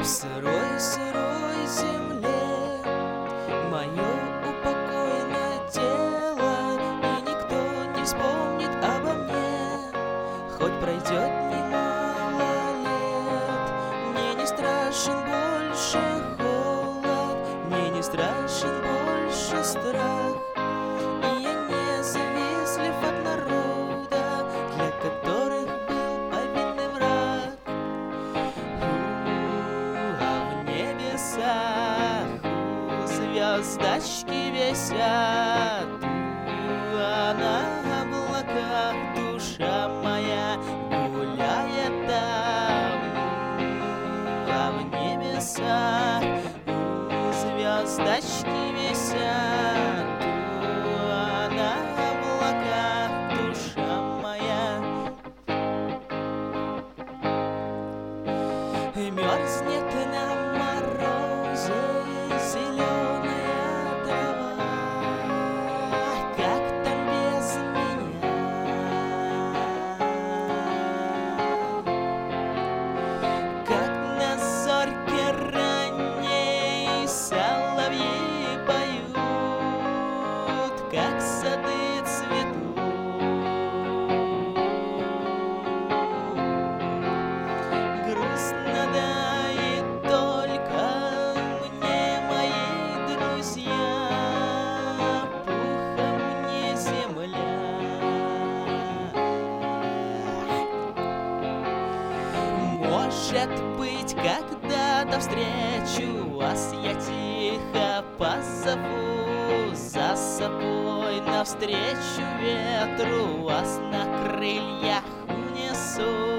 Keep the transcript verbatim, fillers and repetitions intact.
В сырой-сырой земле мое упокоенное тело, и никто не вспомнит обо мне, хоть пройдет немало лет. Мне не страшен больше холод, мне не страшен больше страх, и я не завистлив от народа, для которых был повинный враг. У, а в небесах у, звездочки висят, у, а на облаках душа моя гуляет там. У, а в небесах у, звездочки висят, у, а на облаках душа моя. И мерзнет на морозе зеленая трава, как там без меня? Как на зорьке ранней соловьи поют, как сады цветут. Грустно, да, и только мне, мои друзья, пухом мне земля. Может быть, когда-то встречу вас, я тихо позову за собой, навстречу ветру вас на крыльях унесу.